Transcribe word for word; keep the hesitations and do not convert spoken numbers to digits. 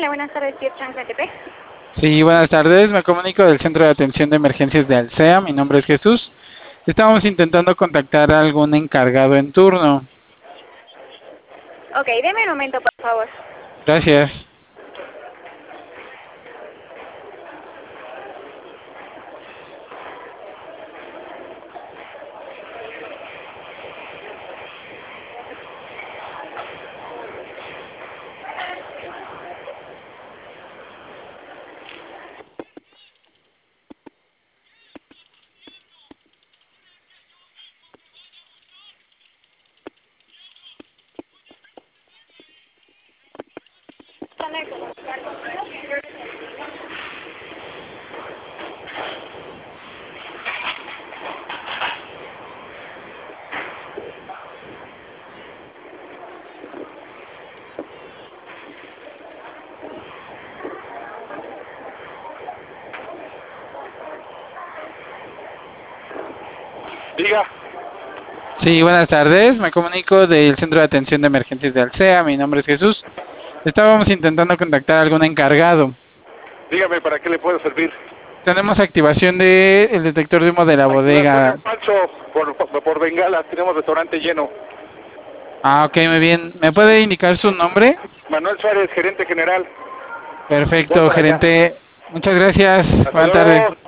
Hola, buenas tardes, ¿sí están en Catepec? Sí, buenas tardes. Me comunico del Centro de Atención de Emergencias de Alsea. Mi nombre es Jesús. Estábamos intentando contactar a algún encargado en turno. Ok, deme un momento, por favor. Gracias. Diga. Sí, buenas tardes. Me comunico del Centro de Atención de Emergencias de Alsea. Mi nombre es Jesús. Estábamos intentando contactar a algún encargado. Dígame, ¿para qué le puedo servir? Tenemos activación del detector de humo de la bodega. Activación en falso por, por, por Bengala, tenemos restaurante lleno. Ah, ok, muy bien. ¿Me puede indicar su nombre? Manuel Suárez, gerente general. Voy Perfecto, para allá. gerente. Muchas gracias. Hasta Buenas tardes. luego.